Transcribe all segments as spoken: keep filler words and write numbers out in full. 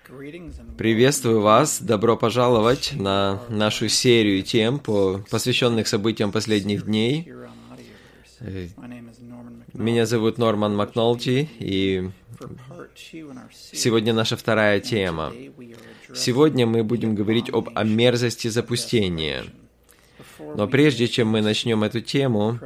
Приветствую вас, добро пожаловать на нашу серию тем, посвященных событиям последних дней. Меня зовут Норман Макнолти, и сегодня наша вторая тема. Сегодня мы будем говорить об о мерзости запустения. Но прежде чем мы начнем эту тему,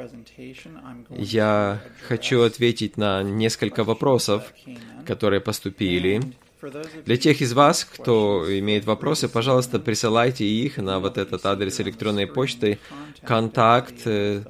я хочу ответить на несколько вопросов, которые поступили. Для тех из вас, кто имеет вопросы, пожалуйста, присылайте их на вот этот адрес электронной почты контакт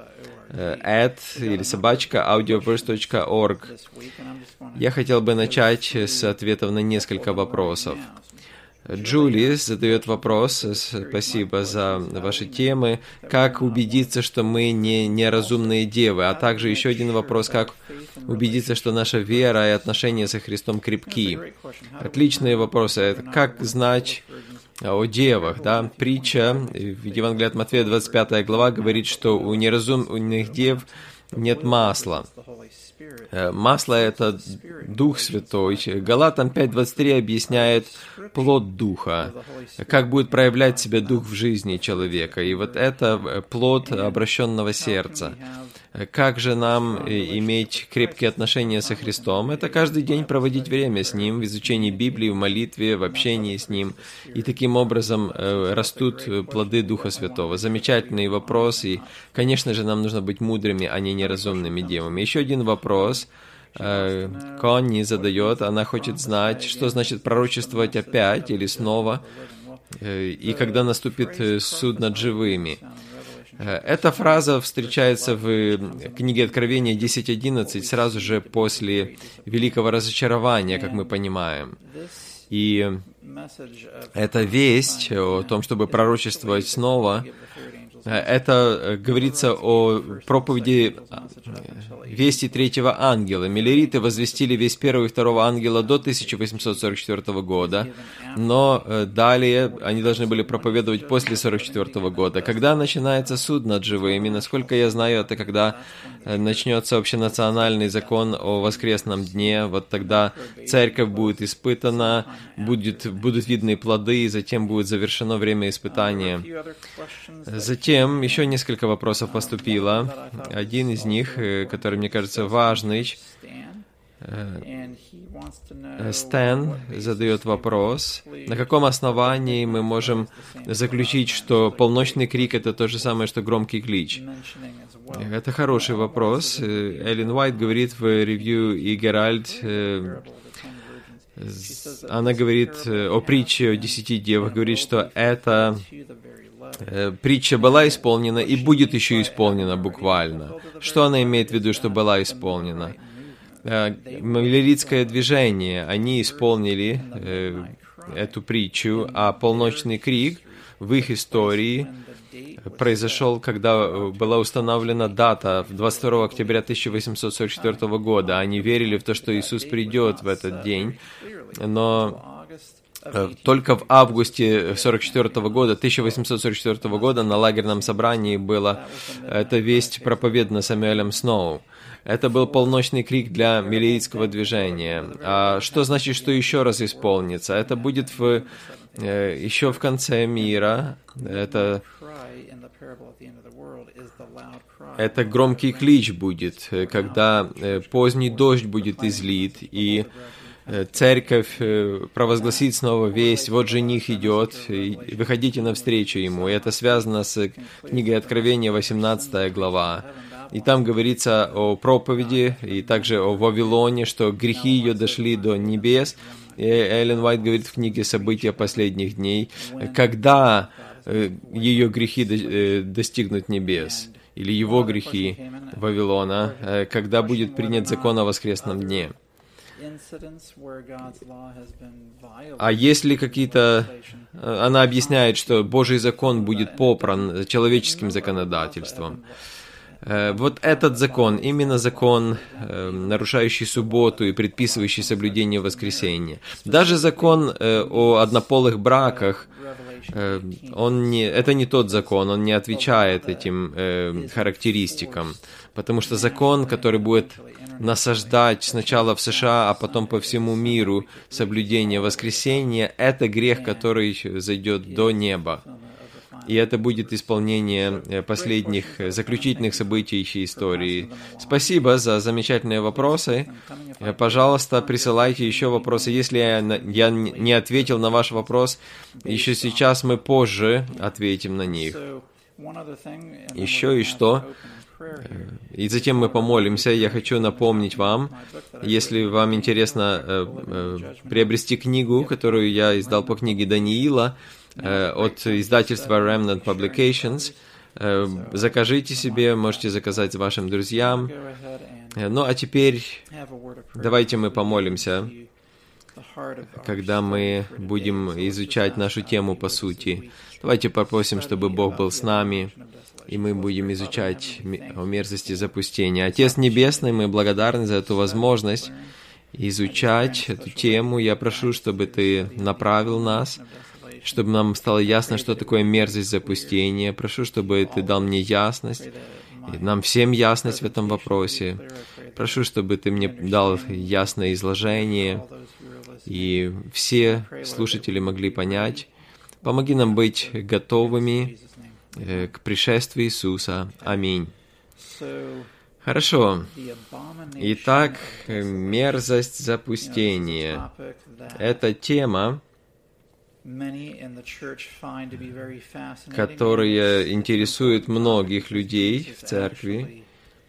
at или собачка audioverse точка org. Я хотел бы начать с ответов на несколько вопросов. Джули задает вопрос, спасибо за ваши темы, как убедиться, что мы не неразумные девы, а также еще один вопрос, как убедиться, что наша вера и отношения со Христом крепки. Отличные вопросы. Это как знать о девах, да? Притча в Евангелии от Матфея, двадцать пятая глава, говорит, что у неразумных дев нет масла. Масло — это Дух Святой. Галатам пять двадцать три объясняет плод Духа, как будет проявлять себя Дух в жизни человека. И вот это плод обращенного сердца. Как же нам иметь крепкие отношения со Христом? Это каждый день проводить время с Ним, в изучении Библии, в молитве, в общении с Ним. И таким образом растут плоды Духа Святого. Замечательный вопрос. И, конечно же, нам нужно быть мудрыми, а не неразумными девами. Еще один вопрос. Конни задает. Она хочет знать, что значит пророчествовать опять или снова, и когда наступит суд над живыми. Эта фраза встречается в книге Откровения десять одиннадцать сразу же после великого разочарования, как мы понимаем. И эта весть о том, чтобы пророчествовать снова, это говорится о проповеди вести третьего ангела. Миллериты возвестили весть первого и второго ангела до тысяча восемьсот сорок четвёртого года, но далее они должны были проповедовать после сорок четвёртого года. Когда начинается суд над живыми, насколько я знаю, это когда начнется общенациональный закон о воскресном дне, вот тогда церковь будет испытана, будет, будут видны плоды, и затем будет завершено время испытания. Затем еще несколько вопросов поступило. Один из них, который, мне кажется, важный. Стэн задает вопрос, на каком основании мы можем заключить, что полночный крик — это то же самое, что громкий клич? Это хороший вопрос. Эллен Уайт говорит в ревью и Геральд, она говорит о притче о десяти девах, говорит, что это притча была исполнена и будет еще исполнена буквально. Что она имеет в виду, что была исполнена? Миллеритское движение, они исполнили э, эту притчу, а полночный крик в их истории произошел, когда была установлена дата, двадцать второго октября тысяча восемьсот сорок четвёртого года. Они верили в то, что Иисус придет в этот день, но только в августе сорок четвёртого года, тысяча восемьсот сорок четвёртого года на лагерном собрании была эта весть проповедана Самуэлем Сноу. Это был полночный крик для миллеритского движения. А что значит, что еще раз исполнится? Это будет в, э, еще в конце мира. Это, это громкий клич будет, когда э, поздний дождь будет излит, и церковь провозгласит снова весть, вот жених идет, и выходите навстречу ему. И это связано с книгой Откровения, восемнадцатая глава. И там говорится о проповеди, и также о Вавилоне, что грехи ее дошли до небес. И Эллен Уайт говорит в книге «События последних дней», когда ее грехи достигнут небес, или его грехи Вавилона, когда будет принят закон о воскресном дне. А если какие-то... Она объясняет, что Божий закон будет попран человеческим законодательством. Вот этот закон, именно закон, нарушающий субботу и предписывающий соблюдение воскресенья. Даже закон о однополых браках э, он не, это не тот закон, он не отвечает этим э, характеристикам, потому что закон, который будет насаждать сначала в США, а потом по всему миру соблюдение воскресения, это грех, который зайдет до неба. И это будет исполнение последних заключительных событий истории. Спасибо за замечательные вопросы. Пожалуйста, присылайте еще вопросы. Если я, я не ответил на ваш вопрос, еще сейчас мы позже ответим на них. Еще и что? И затем мы помолимся. Я хочу напомнить вам, если вам интересно э, э, приобрести книгу, которую я издал по книге Даниила, от издательства Remnant Publications. Закажите себе, можете заказать вашим друзьям. Ну, а теперь давайте мы помолимся, когда мы будем изучать нашу тему по сути. Давайте попросим, чтобы Бог был с нами, и мы будем изучать о мерзости запустения. Отец Небесный, мы благодарны за эту возможность изучать эту тему. Я прошу, чтобы Ты направил нас, чтобы нам стало ясно, что такое мерзость запустения. Прошу, чтобы Ты дал мне ясность, и нам всем ясность в этом вопросе. Прошу, чтобы Ты мне дал ясное изложение, и все слушатели могли понять. Помоги нам быть готовыми к пришествию Иисуса. Аминь. Хорошо. Итак, мерзость запустения. Это тема, которая интересует многих людей в церкви.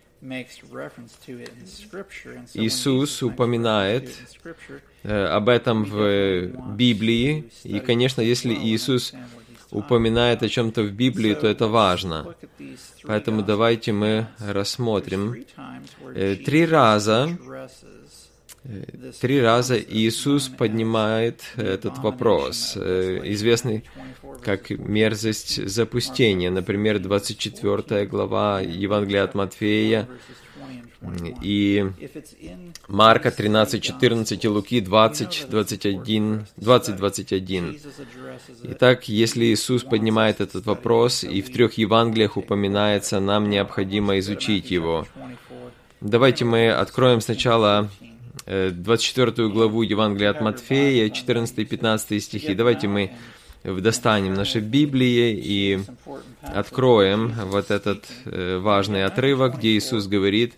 Иисус упоминает э, об этом в Библии, и, конечно, если Иисус упоминает о чем-то в Библии, то это важно. Поэтому давайте мы рассмотрим. Э, три раза Три раза Иисус поднимает этот вопрос, известный как мерзость запустения. Например, двадцать четвёртая глава Евангелия от Матфея и Марка тринадцать четырнадцать и Луки двадцать двадцать один, двадцать двадцать один. Итак, если Иисус поднимает этот вопрос, и в трех Евангелиях упоминается, нам необходимо изучить его. Давайте мы откроем сначала двадцать четвёртую главу Евангелия от Матфея, четырнадцатый и пятнадцатый стихи. Давайте мы достанем наши Библии и откроем вот этот важный отрывок, где Иисус говорит.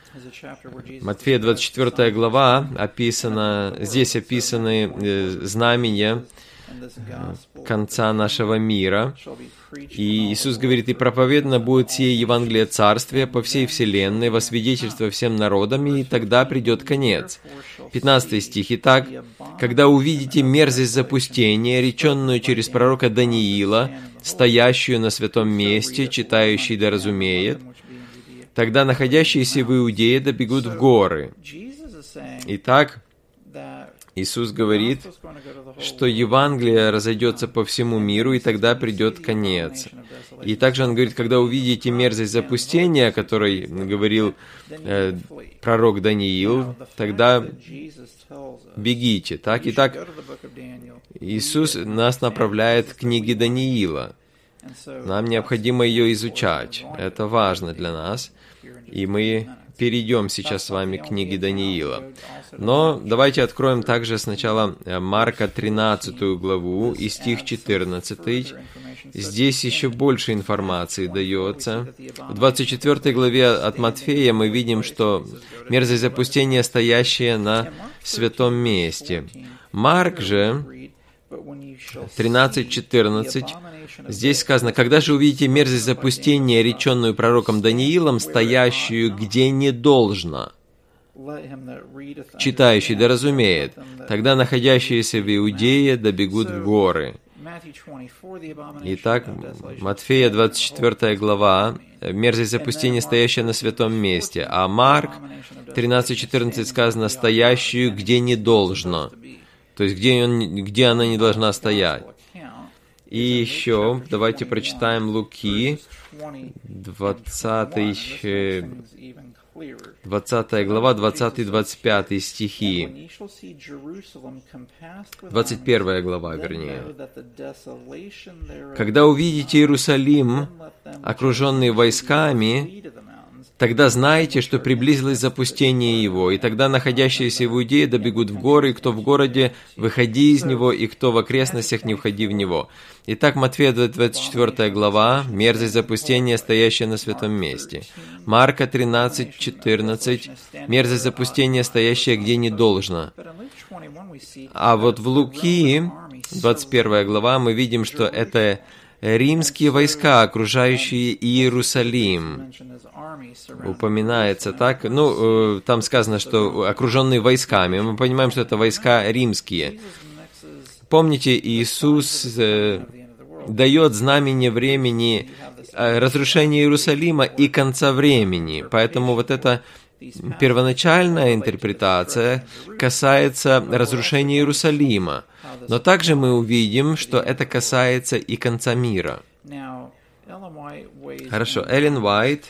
Матфея двадцать четвёртая глава, описана, здесь описаны знамения конца нашего мира. И Иисус говорит, «И проповедано будет сие Евангелие Царствия по всей вселенной, во свидетельство всем народам, и тогда придет конец». пятнадцатый стих. «Итак, когда увидите мерзость запустения, реченную через пророка Даниила, стоящую на святом месте, читающий да разумеет, тогда находящиеся в Иудее добегут в горы». Итак, Иисус говорит, что Евангелие разойдется по всему миру, и тогда придет конец. И также Он говорит, когда увидите мерзость запустения, о которой говорил э, пророк Даниил, тогда бегите. Так? Итак, Иисус нас направляет к книге Даниила. Нам необходимо ее изучать. Это важно для нас. И мы перейдем сейчас с вами к книге Даниила. Но давайте откроем также сначала Марка тринадцатую главу и стих четырнадцатый. Здесь еще больше информации дается. В двадцать четвёртой главе от Матфея мы видим, что мерзость запустения, стоящая на святом месте. Марк же, тринадцать четырнадцать, здесь сказано, «Когда же увидите мерзость запустения, реченную пророком Даниилом, стоящую где не должно, читающий да разумеет, тогда находящиеся в Иудее добегут в горы». Итак, Матфея двадцать четвёртая глава, мерзость запустения, стоящая на святом месте, а Марк тринадцать четырнадцать сказано, «стоящую где не должно», то есть где, он, где она не должна стоять. И еще давайте прочитаем Луки, двадцатый, двадцатая глава, двадцатый-двадцать пятый стихи. двадцать первая глава, вернее. «Когда увидите Иерусалим, окруженный войсками, тогда знайте, что приблизилось запустение его, и тогда находящиеся в Иудее добегут в горы, и кто в городе, выходи из него, и кто в окрестностях, не входи в него». Итак, Матфея двадцать четвёртая глава, мерзость запустения, стоящая на святом месте. Марка тринадцать четырнадцать, мерзость запустения, стоящая где не должно. А вот в Луки, двадцать первая глава, мы видим, что это римские войска, окружающие Иерусалим. Упоминается так. Ну, там сказано, что окруженные войсками. Мы понимаем, что это войска римские. Помните, Иисус э, дает знамение времени э, разрушения Иерусалима и конца времени. Поэтому вот эта первоначальная интерпретация касается разрушения Иерусалима. Но также мы увидим, что это касается и конца мира. Хорошо, Эллен Уайт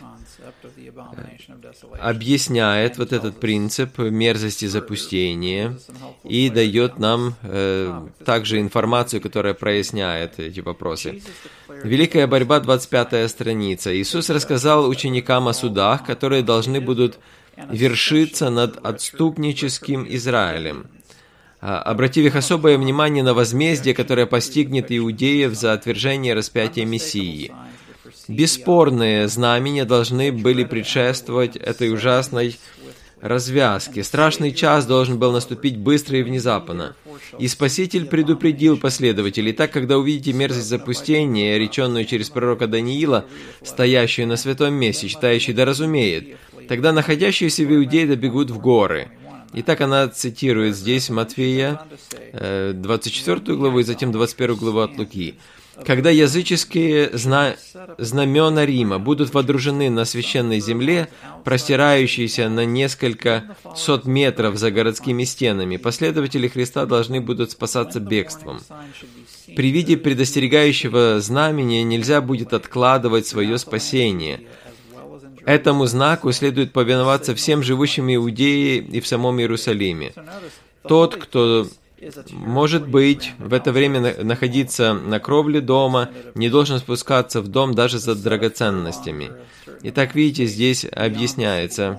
объясняет вот этот принцип мерзости запустения и дает нам э, также информацию, которая проясняет эти вопросы. Великая борьба, двадцать пятая страница. Иисус рассказал ученикам о судах, которые должны будут вершиться над отступническим Израилем, обратив их особое внимание на возмездие, которое постигнет иудеев за отвержение распятия Мессии. Бесспорные знамения должны были предшествовать этой ужасной развязке. Страшный час должен был наступить быстро и внезапно. И Спаситель предупредил последователей: «Так, когда увидите мерзость запустения, реченную через пророка Даниила, стоящую на святом месте, читающий да разумеет, тогда находящиеся в Иудее добегут в горы». Итак, она цитирует здесь Матфея, двадцать четвёртую главу и затем двадцать первую главу от Луки. «Когда языческие зна... знамена Рима будут водружены на священной земле, простирающейся на несколько сот метров за городскими стенами, последователи Христа должны будут спасаться бегством. При виде предостерегающего знамения нельзя будет откладывать свое спасение. Этому знаку следует повиноваться всем живущим в Иудее и в самом Иерусалиме. Тот, кто может быть в это время находиться на кровле дома, не должен спускаться в дом даже за драгоценностями». Итак, видите, здесь объясняется,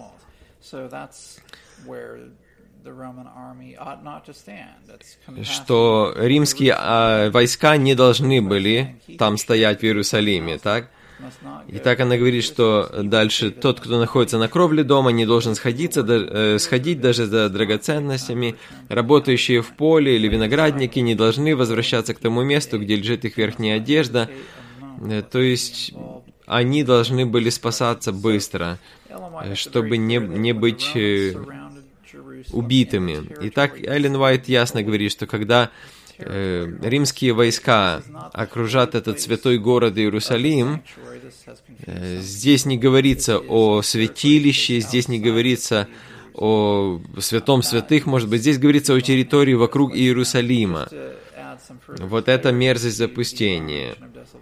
что римские войска не должны были там стоять в Иерусалиме, так? Итак, она говорит, что дальше тот, кто находится на кровле дома, не должен сходиться, э, сходить даже за драгоценностями. Работающие в поле или виноградники не должны возвращаться к тому месту, где лежит их верхняя одежда. Э, то есть они должны были спасаться быстро, чтобы не, не быть э, убитыми. Итак, Эллен Уайт ясно говорит, что когда э, римские войска окружат этот святой город Иерусалим, здесь не говорится о святилище, здесь не говорится о святом святых, может быть, здесь говорится о территории вокруг Иерусалима. Вот это мерзость запустения.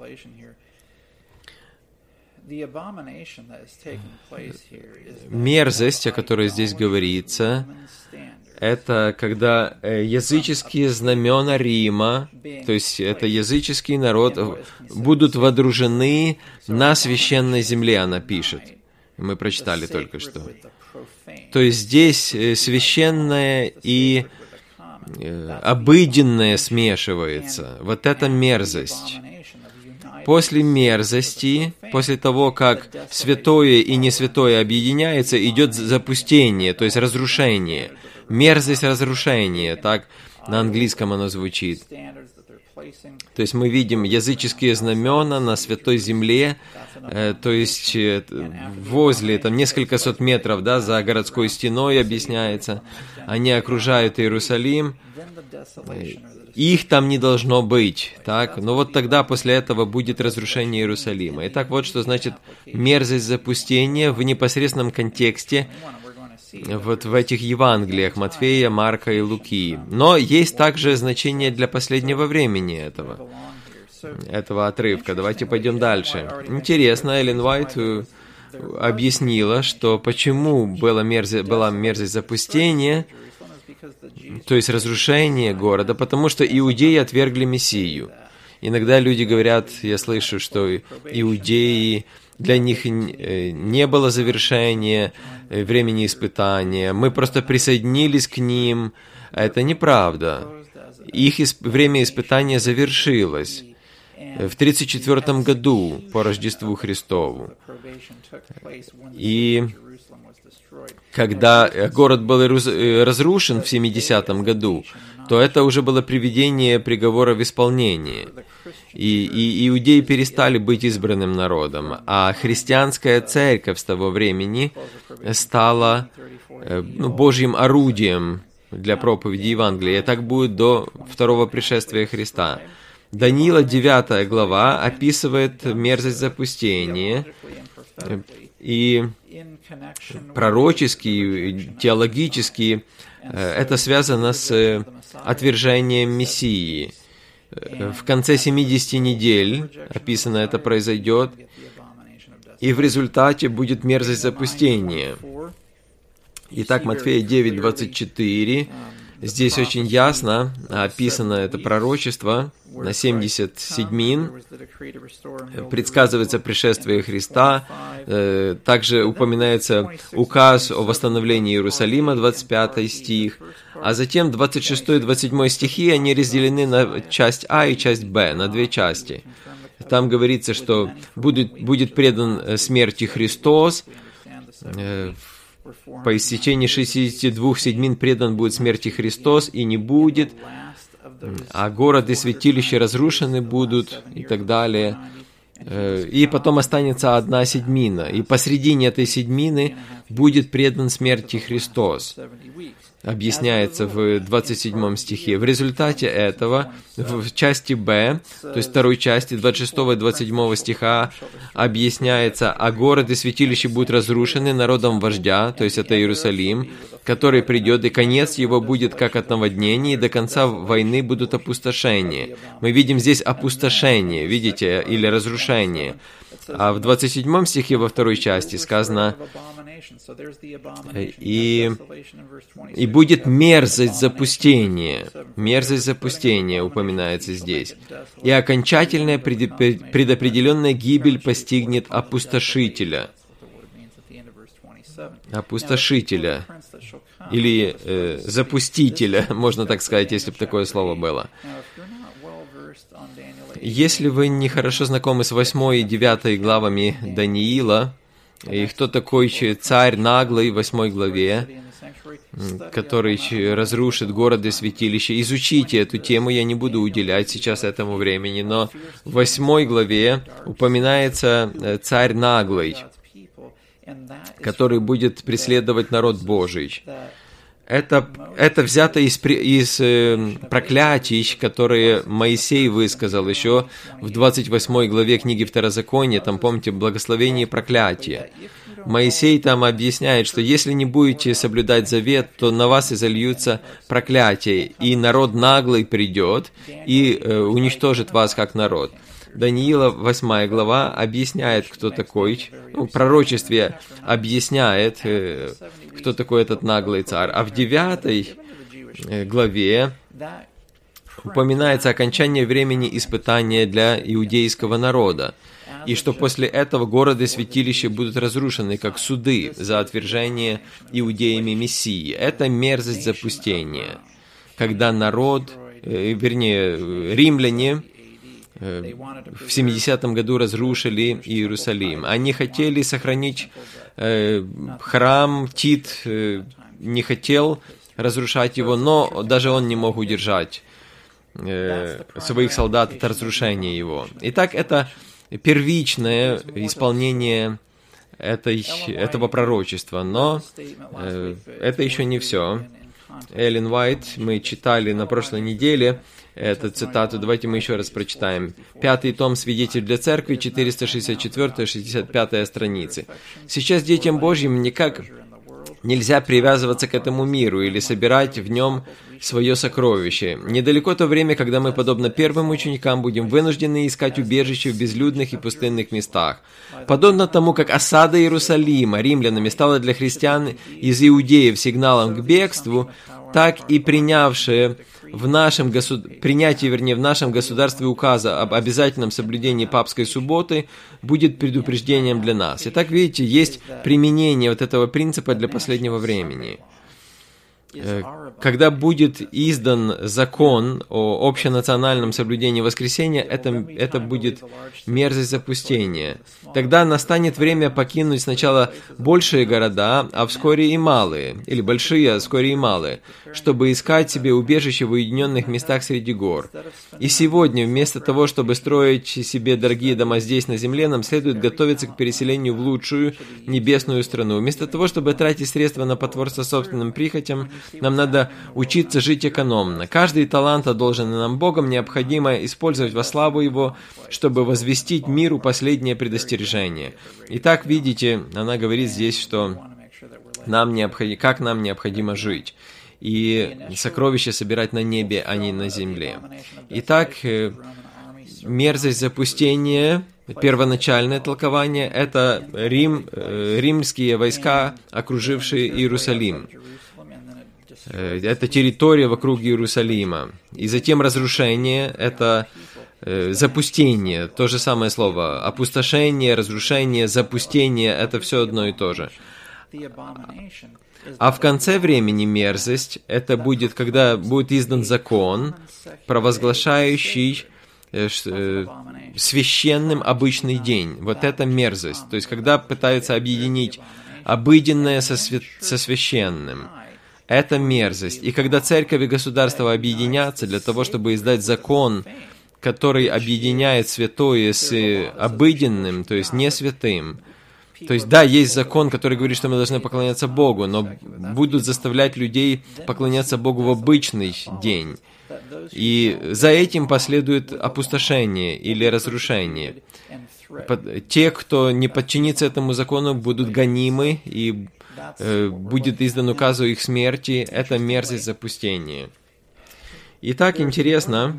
Мерзость, о которой здесь говорится, это когда языческие знамена Рима, то есть это языческий народ, будут водружены на священной земле, она пишет. Мы прочитали только что. То есть здесь священное и обыденное смешивается. Вот это мерзость. После мерзости, после того, как святое и несвятое объединяется, идет запустение, то есть разрушение. Мерзость разрушения, так на английском оно звучит. То есть мы видим языческие знамена на святой земле, э, то есть э, возле, там несколько сот метров, да, за городской стеной объясняется, они окружают Иерусалим, их там не должно быть, так, но вот тогда после этого будет разрушение Иерусалима. Итак, вот что значит мерзость запустения в непосредственном контексте, вот в этих Евангелиях Матфея, Марка и Луки. Но есть также значение для последнего времени этого, этого отрывка. Давайте пойдем дальше. Интересно, Эллен Уайт объяснила, что почему была мерзость, была мерзость запустения, то есть разрушение города, потому что иудеи отвергли Мессию. Иногда люди говорят, я слышу, что иудеи, для них не было завершения времени испытания, мы просто присоединились к ним. Это неправда. Их время испытания завершилось в тридцать четвёртом году по Рождеству Христову. И когда город был разрушен в семидесятом году, то это уже было приведение приговора в исполнение. И, и иудеи перестали быть избранным народом, а христианская церковь с того времени стала ну, Божьим орудием для проповеди Евангелия. И так будет до второго пришествия Христа. Даниила девятая глава описывает мерзость запустения, и пророчески, теологически это связано с отвержением Мессии. В конце семидесяти недель описано это произойдет, и в результате будет мерзость запустения. Итак, Матфея девять, двадцать четыре. Здесь очень ясно описано это пророчество на семьдесят седьмин. Предсказывается пришествие Христа. Также упоминается указ о восстановлении Иерусалима, двадцать пятый стих. А затем двадцать шестой и двадцать седьмой стихи, они разделены на часть А и часть Б, на две части. Там говорится, что будет, будет предан смерти Христос. По истечении шестидесяти двух седьмин предан будет смерти Христос, и не будет, а город и святилище разрушены будут, и так далее. И потом останется одна седьмина, и посредине этой седьмины будет предан смерти Христос. Объясняется в двадцать седьмом стихе. В результате этого в части Б, то есть второй части двадцать шестого и двадцать седьмого стиха, объясняется, а город и святилище будут разрушены народом вождя, то есть это Иерусалим, который придет, и конец его будет как от наводнения, и до конца войны будут опустошения. Мы видим здесь опустошение, видите, или разрушение. А в двадцать седьмом стихе во второй части сказано, и, и будет мерзость запустения. Мерзость запустения упоминается здесь. И окончательная предопределенная гибель постигнет опустошителя. Опустошителя. Или э, запустителя, можно так сказать, если бы такое слово было. Если вы не хорошо знакомы с восьмой и девятой главами Даниила, и кто такой царь наглый в восьмой главе, который разрушит город и святилище, изучите эту тему, я не буду уделять сейчас этому времени, но в восьмой главе упоминается царь наглый, который будет преследовать народ Божий. Это, это взято из, из э, проклятий, которые Моисей высказал еще в двадцать восьмой главе книги Второзакония, там, помните, благословение и проклятие. Моисей там объясняет, что если не будете соблюдать завет, то на вас изольются проклятия, и народ наглый придет и э, уничтожит вас как народ. Даниила, восьмая глава, объясняет, кто такой, ну, в пророчестве объясняет, э, кто такой этот наглый царь. А в девятой главе упоминается окончание времени испытания для иудейского народа, и что после этого город и святилище будут разрушены, как суды за отвержение иудеями Мессии. Это мерзость запустения, когда народ, э, вернее, римляне, в семидесятом году разрушили Иерусалим. Они хотели сохранить э, храм, Тит э, не хотел разрушать его, но даже он не мог удержать э, своих солдат от разрушения его. Итак, это первичное исполнение этой, этого пророчества, но э, это еще не все. Эллен Уайт, мы читали на прошлой неделе эту цитату, давайте мы еще раз прочитаем. Пятый том «Свидетель для церкви», четыреста шестьдесят четвёртая — шестьдесят пятая страницы. «Сейчас детям Божьим не как Нельзя привязываться к этому миру или собирать в нем свое сокровище. Недалеко то время, когда мы, подобно первым ученикам, будем вынуждены искать убежище в безлюдных и пустынных местах. Подобно тому, как осада Иерусалима римлянами стала для христиан из иудеев сигналом к бегству, так и принявшие в нашем госуд... принятие, вернее, в нашем государстве указа об обязательном соблюдении папской субботы будет предупреждением для нас. Итак, видите, есть применение вот этого принципа для последнего времени. Когда будет издан закон о общенациональном соблюдении воскресения, это, это будет мерзость запустения. Тогда настанет время покинуть сначала большие города, а вскоре и малые, или большие, а вскоре и малые, чтобы искать себе убежище в уединенных местах среди гор. И сегодня, вместо того, чтобы строить себе дорогие дома здесь, на земле, нам следует готовиться к переселению в лучшую небесную страну. Вместо того, чтобы тратить средства на потворство собственным прихотям, нам надо учиться жить экономно. Каждый талант, одолженный нам Богом, необходимо использовать во славу Его, чтобы возвестить миру последнее предостережение. Итак, видите, она говорит здесь, что нам необходимо, как нам необходимо жить. И сокровища собирать на небе, а не на земле. Итак, мерзость запустения, первоначальное толкование, это Рим, римские войска, окружившие Иерусалим. Это территория вокруг Иерусалима. И затем разрушение, это э, запустение, то же самое слово. Опустошение, разрушение, запустение, это все одно и то же. А в конце времени мерзость, это будет, когда будет издан закон, провозглашающий э, э, священным обычный день. Вот это мерзость. То есть, когда пытаются объединить обыденное со, свя- со священным. Это мерзость. И когда церковь и государство объединятся для того, чтобы издать закон, который объединяет святое с обыденным, то есть не святым, то есть, да, есть закон, который говорит, что мы должны поклоняться Богу, но будут заставлять людей поклоняться Богу в обычный день. И за этим последует опустошение или разрушение. Те, кто не подчинится этому закону, будут гонимы, и э, будет издан указ о их смерти. Это мерзость запустения. Итак, интересно,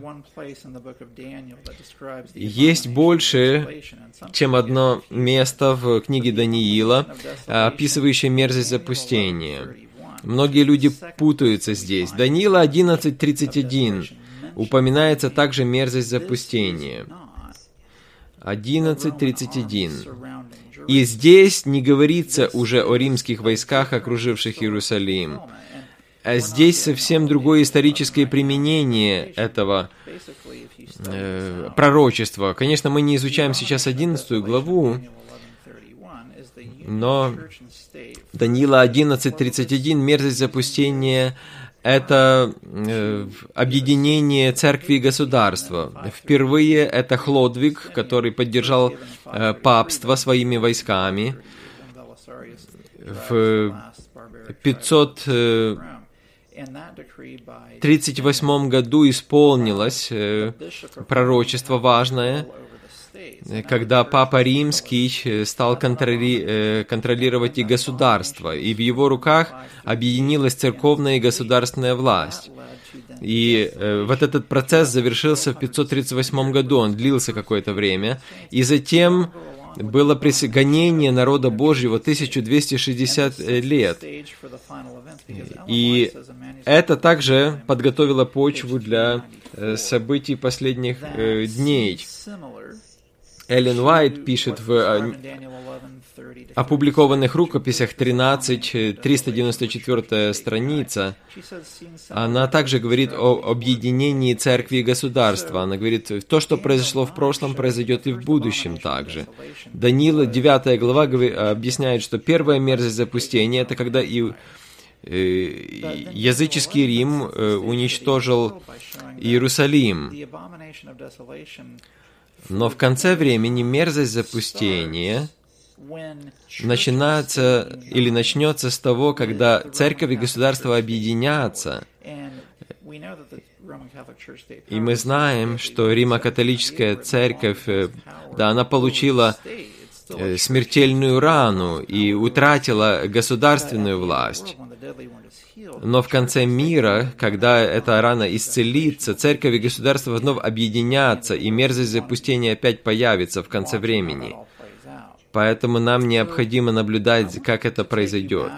есть больше, чем одно место в книге Даниила, описывающее мерзость запустения. Многие люди путаются здесь. Даниила одиннадцать тридцать один упоминается также мерзость запустения. одиннадцать тридцать один. И здесь не говорится уже о римских войсках, окруживших Иерусалим. А здесь совсем другое историческое применение этого э, пророчества. Конечно, мы не изучаем сейчас одиннадцатую главу, но Даниила одиннадцать тридцать один, мерзость запустения, это э, объединение церкви и государства. Впервые это Хлодвиг, который поддержал э, папство своими войсками. В пятьсот тридцать восьмом году исполнилось э, пророчество важное, когда Папа Римский стал контроли, э, контролировать и государство, и в его руках объединилась церковная и государственная власть. И э, вот этот процесс завершился в пятьсот тридцать восьмом году, он длился какое-то время, и затем было гонение народа Божьего тысяча двести шестьдесят лет. И это также подготовило почву для э, событий последних э, дней. Эллен Уайт пишет в э, опубликованных рукописях тринадцать, триста девяносто четвёртая страница. Она также говорит о объединении церкви и государства. Она говорит, то, что произошло в прошлом, произойдет и в будущем также. Даниила, девятая глава, объясняет, что первая мерзость запустения — это когда и языческий Рим уничтожил Иерусалим. Но в конце времени мерзость запустения начинается или начнется с того, когда церковь и государство объединятся. И мы знаем, что Римо-католическая церковь, да, она получила э, смертельную рану и утратила государственную власть. Но в конце мира, когда эта рана исцелится, церковь и государство вновь объединятся, и мерзость запустения опять появится в конце времени. Поэтому нам необходимо наблюдать, как это произойдет.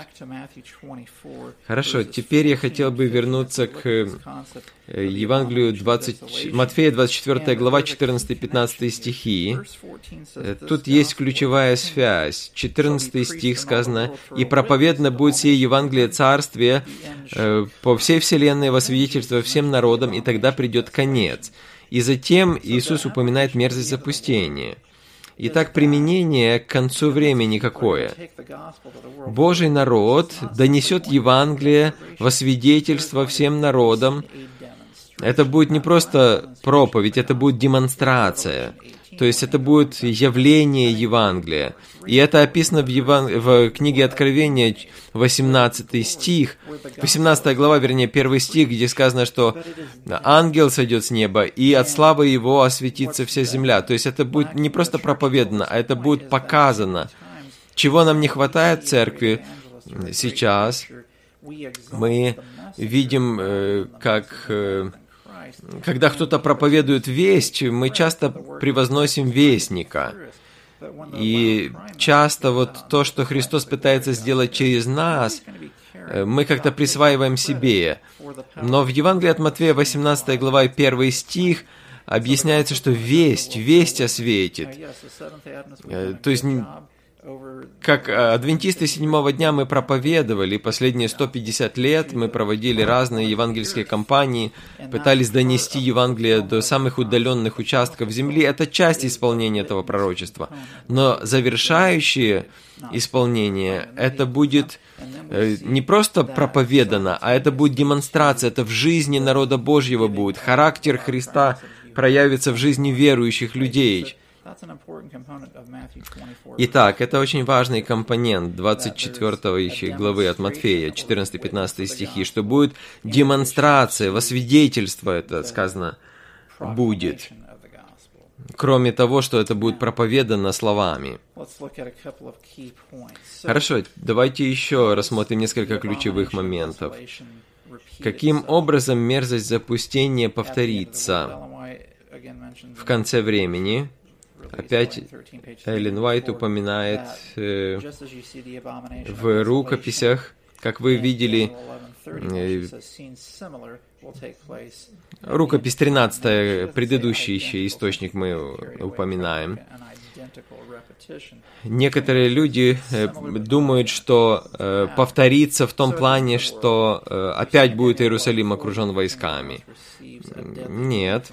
Хорошо, теперь я хотел бы вернуться к Евангелию двадцать, Матфея, двадцать четвёртая глава, четырнадцатый-пятнадцатый стихи. Тут есть ключевая связь. четырнадцатый стих сказано: «И проповедано будет сие Евангелие Царствия по всей вселенной во свидетельство всем народам, и тогда придет конец». И затем Иисус упоминает мерзость запустения. Итак, применение к концу времени какое? Божий народ донесет Евангелие во свидетельство всем народам. Это будет не просто проповедь, это будет демонстрация. То есть это будет явление Евангелия. И это описано в, Еван... в книге Откровения, восемнадцатый стих, восемнадцатая глава, вернее, первый стих, где сказано, что ангел сойдет с неба, и от славы его осветится вся земля. То есть это будет не просто проповедано, а это будет показано. Чего нам не хватает в церкви сейчас? Мы видим, как... Когда кто-то проповедует весть, мы часто превозносим вестника. И часто вот то, что Христос пытается сделать через нас, мы как-то присваиваем себе. Но в Евангелии от Матфея, восемнадцатая глава, первый стих, объясняется, что весть, весть осветит. То есть, как адвентисты седьмого дня мы проповедовали, последние сто пятьдесят лет мы проводили разные евангельские кампании, пытались донести Евангелие до самых удаленных участков земли. Это часть исполнения этого пророчества. Но завершающее исполнение, это будет не просто проповедано, а это будет демонстрация, это в жизни народа Божьего будет. Характер Христа проявится в жизни верующих людей. Итак, это очень важный компонент двадцать четвёртой главы от Матфея, четырнадцатый-пятнадцатый стихи, что будет демонстрация, во свидетельство, это сказано, будет. Кроме того, что это будет проповедано словами. Хорошо, давайте еще рассмотрим несколько ключевых моментов. Каким образом мерзость запустения повторится в конце времени? Опять Эллен Уайт упоминает э, в рукописях, как вы видели, э, рукопись тринадцатая, предыдущий еще источник мы упоминаем. Некоторые люди э, думают, что э, повторится в том плане, что э, опять будет Иерусалим окружен войсками. Нет.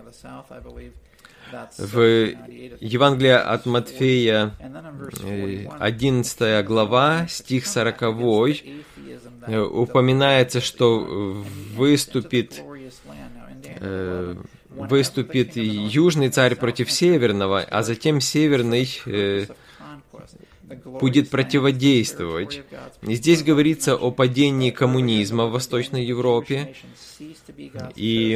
В Евангелии от Матфея, одиннадцатая глава, стих сороковой, упоминается, что выступит, выступит южный царь против северного, а затем северный будет противодействовать. И здесь говорится о падении коммунизма в Восточной Европе, и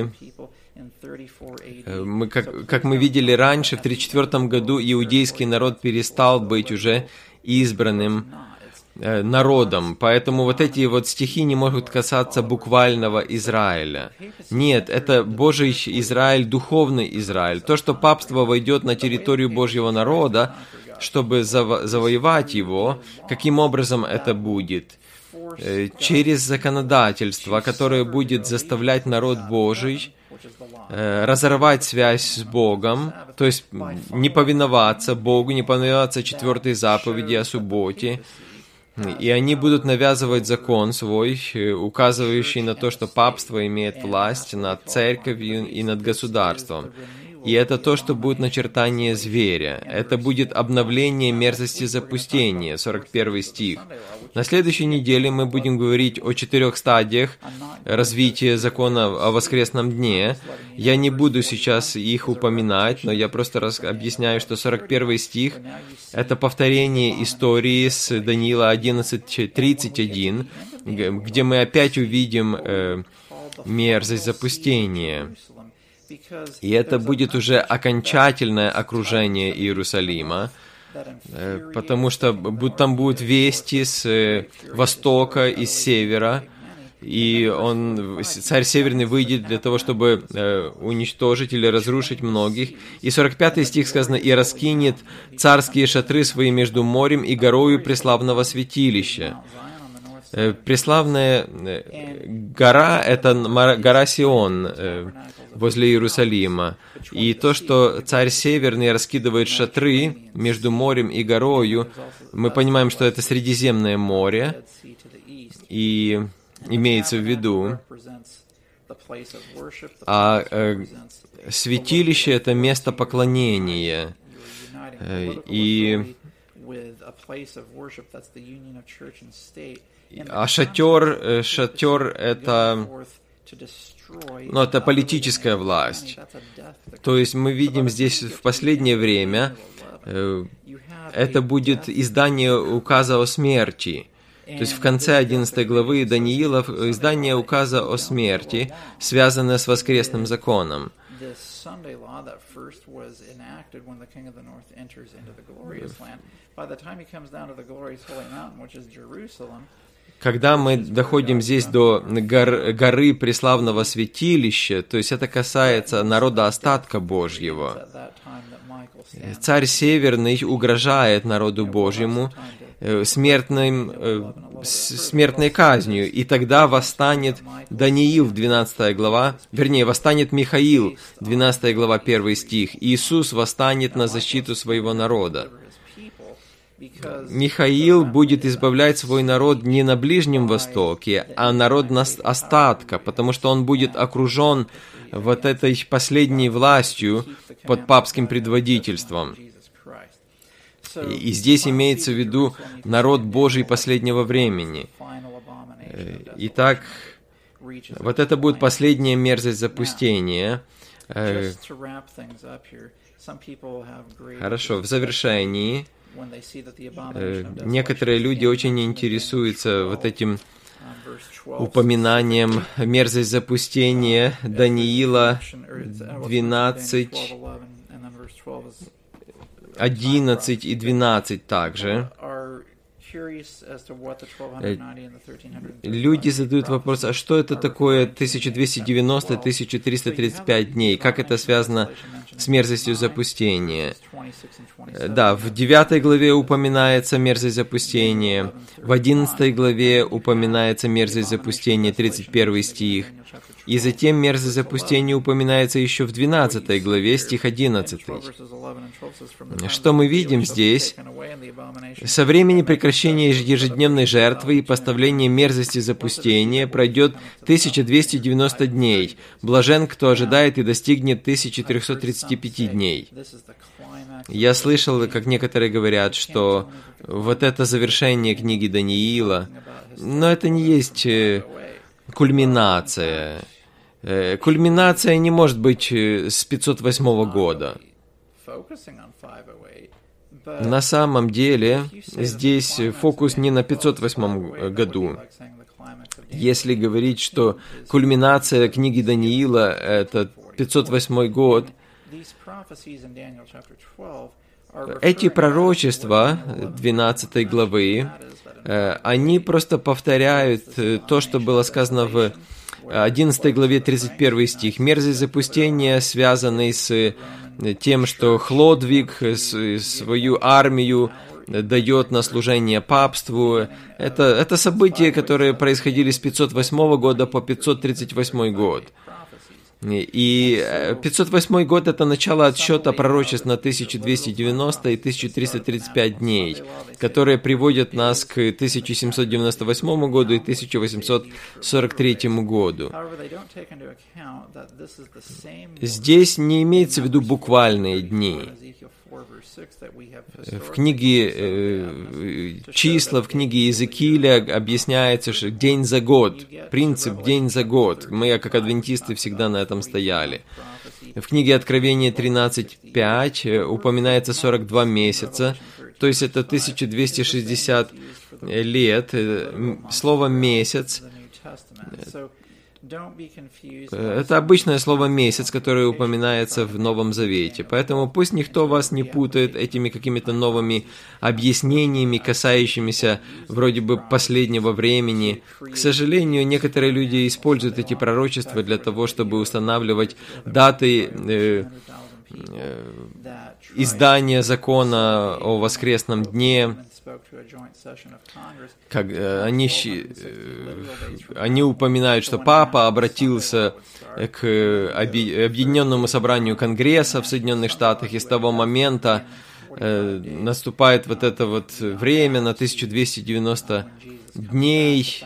Мы, как, как мы видели раньше, в тридцать четвёртом году иудейский народ перестал быть уже избранным э, народом, поэтому вот эти вот стихи не могут касаться буквального Израиля. Нет, это Божий Израиль, духовный Израиль. То, что папство войдет на территорию Божьего народа, чтобы заво- завоевать его, каким образом это будет? Э, через законодательство, которое будет заставлять народ Божий разорвать связь с Богом, то есть не повиноваться Богу, не повиноваться четвертой заповеди о субботе, и они будут навязывать закон свой, указывающий на то, что папство имеет власть над церковью и над государством. И это то, что будет начертание зверя. Это будет обновление мерзости запустения, сорок первый стих. На следующей неделе мы будем говорить о четырех стадиях развития закона о воскресном дне. Я не буду сейчас их упоминать, но я просто раз объясняю, что сорок первый стих — это повторение истории с Даниила одиннадцать тридцать один, где мы опять увидим э, мерзость запустения. И это будет уже окончательное окружение Иерусалима. потому что там будут вести с востока и с севера, и он, царь Северный, выйдет для того, чтобы э, уничтожить или разрушить многих. И сорок пятый стих сказано: «И раскинет царские шатры свои между морем и горою преславного святилища». Э, преславная э, гора — это гора Сион э, возле Иерусалима. И то, что царь Северный раскидывает шатры между морем и горою, мы понимаем, что это Средиземное море, и имеется в виду, а э, святилище — это место поклонения, э, и а шатер, э, шатер — это, ну, это политическая власть. То есть мы видим здесь в последнее время, э, это будет издание указа о смерти. То есть в конце одиннадцатой главы Даниила издание указа о смерти, связанное с воскресным законом. Когда мы доходим здесь до гор, горы преславного святилища, то есть это касается народа остатка Божьего, царь Северный угрожает народу Божьему смертным, смертной казнью, и тогда восстанет Даниил, двенадцатая глава, вернее, восстанет Михаил, двенадцатая глава, первый стих. Иисус восстанет на защиту своего народа. Михаил будет избавлять свой народ не на Ближнем Востоке, а народ остатка, потому что он будет окружен вот этой последней властью под папским предводительством. И здесь имеется в виду народ Божий последнего времени. Итак, вот это будет последняя мерзость запустения. Хорошо, в завершении, некоторые люди очень интересуются вот этим упоминанием мерзость запустения Даниила двенадцать, одиннадцать и двенадцать также. Люди задают вопрос, а что это такое тысяча двести девяносто - тысяча триста тридцать пять дней? Как это связано с мерзостью запустения? Да, в девятой главе упоминается мерзость запустения, в одиннадцатой главе упоминается мерзость запустения, тридцать первый стих, и затем мерзость запустения упоминается еще в двенадцатой главе, стих одиннадцатый. Что мы видим здесь? Со времени прекращения ежедневной жертвы и поставления мерзости запустения пройдет тысяча двести девяносто дней. Блажен, кто ожидает и достигнет тысячи трёхсот тридцати пяти дней. Я слышал, как некоторые говорят, что вот это завершение книги Даниила, но это не есть кульминация. Кульминация не может быть с пятьсот восьмого года. На самом деле, здесь фокус не на пятьсот восьмом году. Если говорить, что кульминация книги Даниила — это пятьсот восьмой год, эти пророчества двенадцатой главы, они просто повторяют то, что было сказано в одиннадцатой главе, тридцать первый стих. Мерзость запустения, связанный с тем, что Хлодвиг свою армию дает на служение папству. Это, это события, которые происходили с пятьсот восьмого года по пятьсот тридцать восьмой год. И пятьсот восьмой год — это начало отсчета пророчеств на тысяча двести девяносто и тысяча триста тридцать пять дней, которые приводят нас к тысяча семьсот девяносто восьмому году и тысяча восемьсот сорок третьему году. Здесь не имеется в виду буквальные дни. В книге э, «Числа», в книге Иезекииля объясняется, что день за год, принцип день за год. Мы, как адвентисты, всегда на этом стояли. В книге Откровения тринадцать пять упоминается сорок два месяца, то есть это тысяча двести шестьдесят лет. Слово «месяц», Это обычное слово «месяц», которое упоминается в Новом Завете. Поэтому пусть никто вас не путает этими какими-то новыми объяснениями, касающимися вроде бы последнего времени. К сожалению, некоторые люди используют эти пророчества для того, чтобы устанавливать даты э, э, издания закона о воскресном дне. Как, э, они, э, они упоминают, что Папа обратился к Объединенному собранию Конгресса в Соединенных Штатах, и с того момента э, наступает вот это вот время на тысяча двести девяносто дней,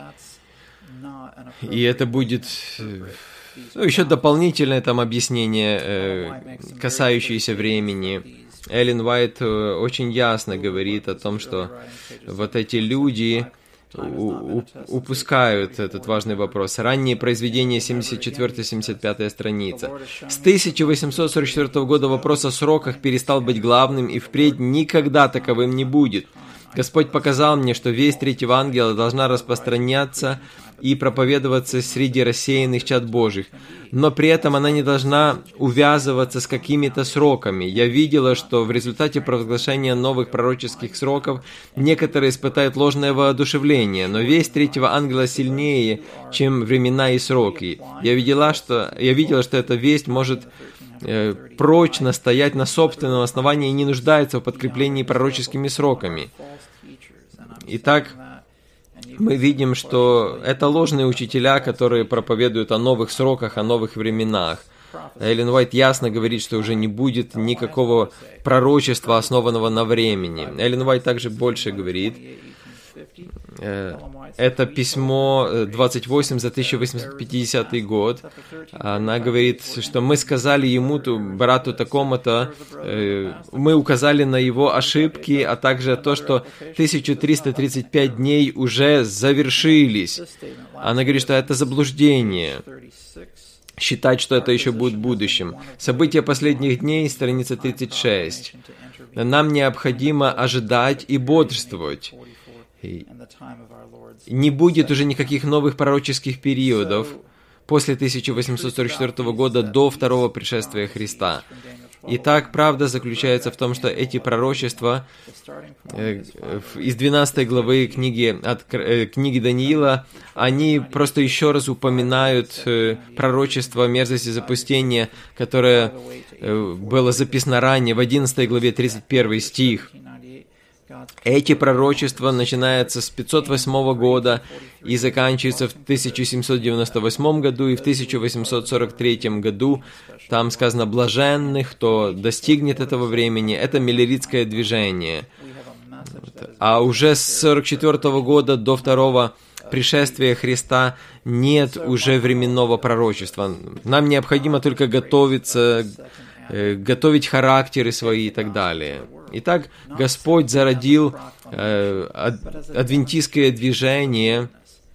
и это будет... Ну, еще дополнительное там объяснение, э, касающееся времени. Эллен Уайт очень ясно говорит о том, что вот эти люди у- упускают этот важный вопрос. Ранние произведения, семьдесят четвёртая семьдесят пятая страница. С тысяча восемьсот сорок четвёртого года вопрос о сроках перестал быть главным и впредь никогда таковым не будет. Господь показал мне, что весть третьего ангела должна распространяться и проповедоваться среди рассеянных чад Божьих, но при этом она не должна увязываться с какими-то сроками. Я видела, что в результате провозглашения новых пророческих сроков некоторые испытают ложное воодушевление, но весть третьего ангела сильнее, чем времена и сроки. Я видела, что, я видела, что эта весть может э, прочно стоять на собственном основании и не нуждается в подкреплении пророческими сроками. Итак, мы видим, что это ложные учителя, которые проповедуют о новых сроках, о новых временах. Эллен Уайт ясно говорит, что уже не будет никакого пророчества, основанного на времени. Эллен Уайт также больше говорит. Это письмо двадцать восемь за тысяча восемьсот пятидесятый год. Она говорит, что мы сказали ему, брату такому-то, мы указали на его ошибки, а также то, что тысяча триста тридцать пять дней уже завершились. Она говорит, что это заблуждение. Считать, что это еще будет в будущем. События последних дней, страница тридцать шесть. Нам необходимо ожидать и бодрствовать. Не будет уже никаких новых пророческих периодов после тысяча восемьсот сорок четвёртого года до второго пришествия Христа. Итак, правда заключается в том, что эти пророчества э, из двенадцатой главы книги, от, э, книги Даниила, они просто еще раз упоминают э, пророчество мерзости запустения, которое э, было записано ранее в одиннадцатой главе, тридцать первый стих. Эти пророчества начинаются с пятьсот восьмого года и заканчиваются в тысяча семьсот девяносто восьмом году и в тысяча восемьсот сорок третьем году. Там сказано «блаженных», кто достигнет этого времени. Это миллеритское движение. А уже с сорок четвёртого года до второго пришествия Христа нет уже временного пророчества. Нам необходимо только готовиться, готовить характеры свои и так далее. Итак, Господь зародил э, адвентистское движение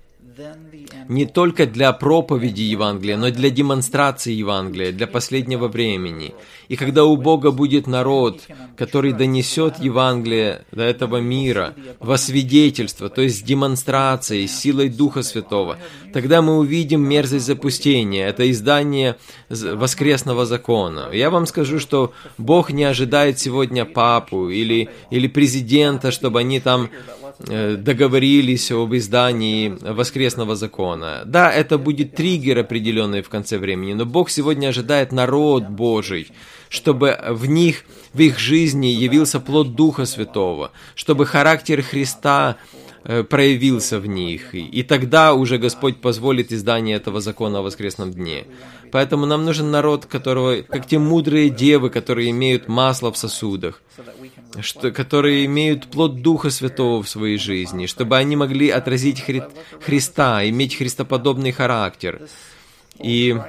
не только для проповеди Евангелия, но и для демонстрации Евангелия, для последнего времени. И когда у Бога будет народ, который донесет Евангелие до этого мира во свидетельство, то есть с демонстрацией, с силой Духа Святого, тогда мы увидим мерзость запустения, это издание воскресного закона. Я вам скажу, что Бог не ожидает сегодня папу или, или президента, чтобы они там договорились об издании воскресного закона. Да, это будет триггер определенный в конце времени, но Бог сегодня ожидает народ Божий, чтобы в них, в их жизни явился плод Духа Святого, чтобы характер Христа проявился в них, и тогда уже Господь позволит издание этого закона о воскресном дне. Поэтому нам нужен народ, которого, как те мудрые девы, которые имеют масло в сосудах, что, которые имеют плод Духа Святого в своей жизни, чтобы они могли отразить Хри... Христа, иметь христоподобный характер. И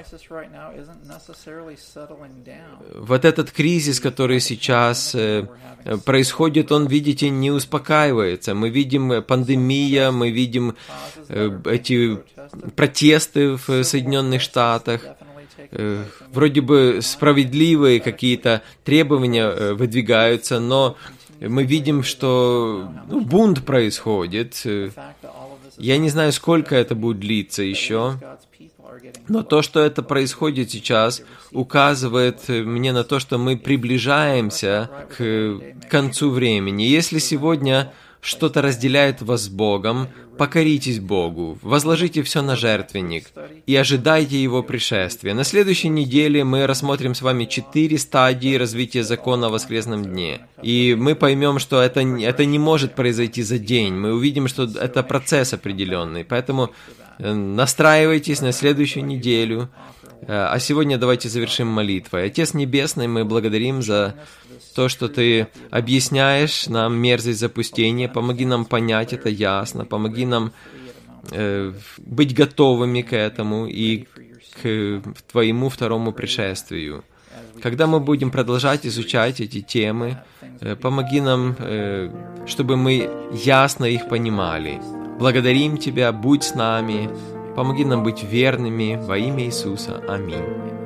вот этот кризис, который сейчас э, происходит, он, видите, не успокаивается. Мы видим пандемия, мы видим э, эти протесты в Соединенных Штатах. Э, вроде бы справедливые какие-то требования э, выдвигаются, но мы видим, что ну, бунт происходит. Я не знаю, сколько это будет длиться еще, но то, что это происходит сейчас, указывает мне на то, что мы приближаемся к концу времени. Если сегодня что-то разделяет вас с Богом, покоритесь Богу, возложите все на жертвенник и ожидайте Его пришествия. На следующей неделе мы рассмотрим с вами четыре стадии развития закона о воскресном дне. И мы поймем, что это, это не может произойти за день. Мы увидим, что это процесс определенный. Поэтому настраивайтесь на следующую неделю. А сегодня давайте завершим молитвой. Отец Небесный, мы благодарим за то, что Ты объясняешь нам мерзость запустения. Помоги нам понять это ясно. Помоги нам э, быть готовыми к этому и к Твоему второму пришествию. Когда мы будем продолжать изучать эти темы, э, помоги нам, э, чтобы мы ясно их понимали. Благодарим Тебя, будь с нами. Помоги нам быть верными во имя Иисуса. Аминь.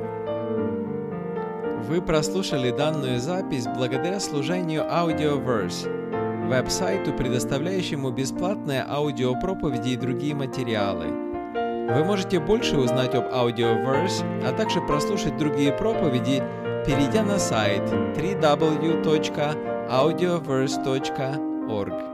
Вы прослушали данную запись благодаря служению Audioverse, веб-сайту, предоставляющему бесплатные аудиопроповеди и другие материалы. Вы можете больше узнать об Audioverse, а также прослушать другие проповеди, перейдя на сайт дабл ю дабл ю дабл ю точка аудиоверс точка орг.